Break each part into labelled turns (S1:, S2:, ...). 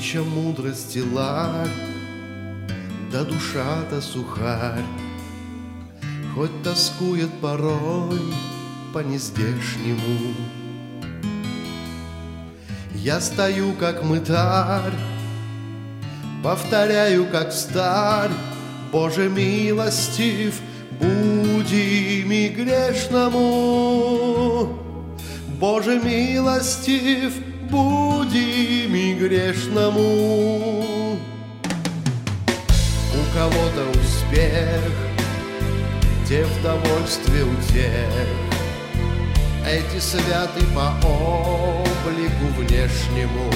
S1: Тысяча мудрости ларь, да душа-то сухарь, хоть тоскует порой по нездешнему. Я стою, как мытарь, повторяю, как встарь: Боже милостив, буди ми грешному. Боже милостив, буди ми грешному. У кого-то успех, те в довольстве у тех, эти святы по облику внешнему.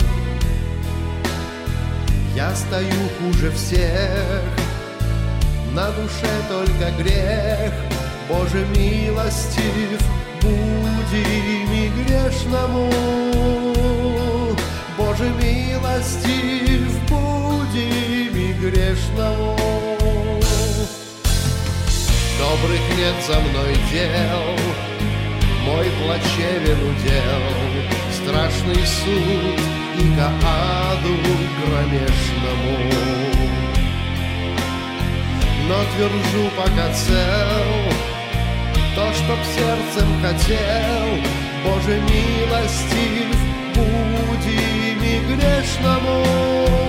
S1: Я стою хуже всех, на душе только грех. Боже милостив, буди ми грешному. Боже милостив, буди ми грешному. Добрых нет за мной дел, мой плачевен удел, страшный суд и ко аду кромешному. Но твержу, пока цел, то, что б сердцем хотел: Боже милостив, буди ми грешному.